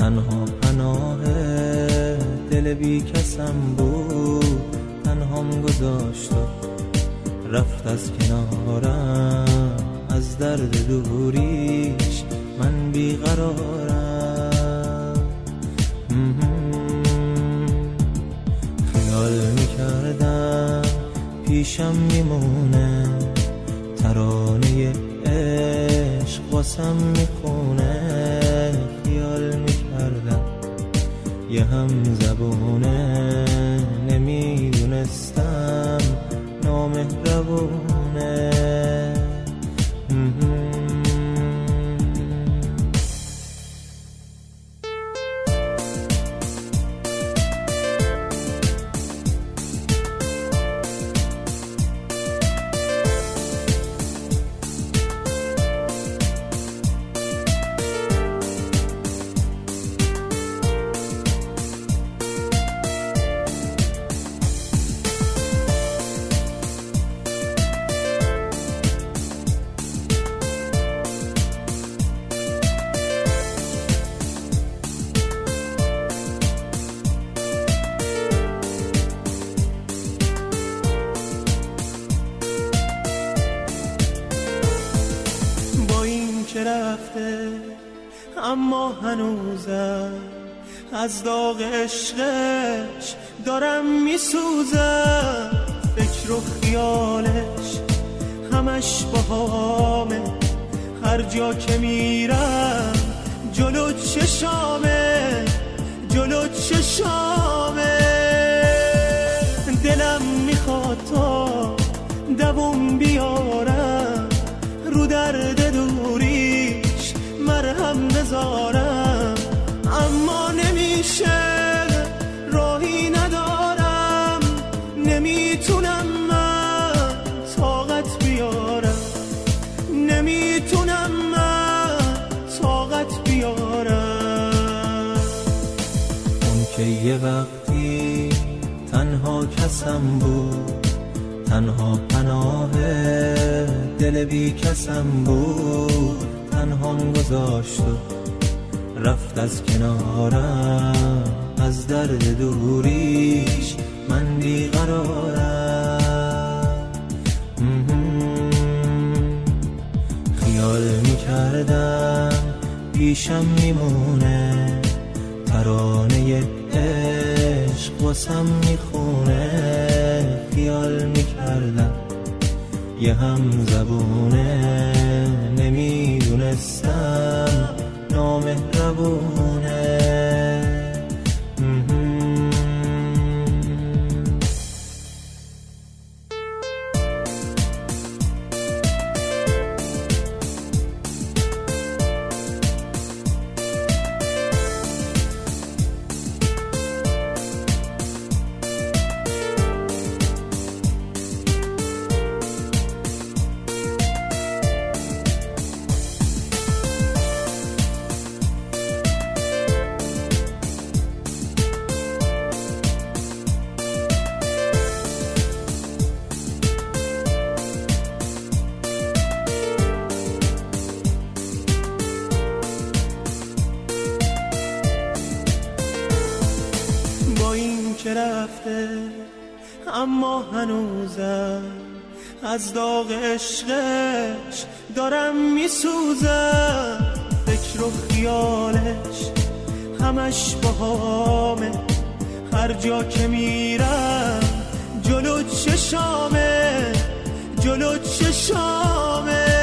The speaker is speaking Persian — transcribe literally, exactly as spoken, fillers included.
تنها پناه دل بی کسم بود، تنهام گذاشت و رفت از کنارم. از درد دوریش من بیقرارم. خیال میکردم پیشم میمونه، ترانه عشق واسم میخونه. خیال میکردم یه هم زبونه، نمیدونستم نامهربونه. رفته اما هنوزم از داغ عشقش دارم میسوزم. فکر و خیالش همش باهامه، هر جا که میرم جلو چشامه، جلو چشامه. دلم میخواد تا دووم بیارم، رو درد دوریش مرهم بذارم. اما نمیشه، راهی ندارم، نمیتونم من طاقت بیارم، نمیتونم من طاقت بیارم. اون که یه وقتی تنها کسم بود، تنها پناه دل بی کسم بود، تنهام گذاشت و رفت از کنارم. از درد دوریش من بیقرارم. خیال میکردم پیشم میمونه، ترانه عشق واسم میخونه. خیال میکردم یه هم زبونه، نمیدونستم نامهربونه. رفته اما هنوزم از داغ عشقش دارم میسوزم. فکر و خیالش همش باهامه، هر جا که میرم جلو چشامه، جلو چشامه.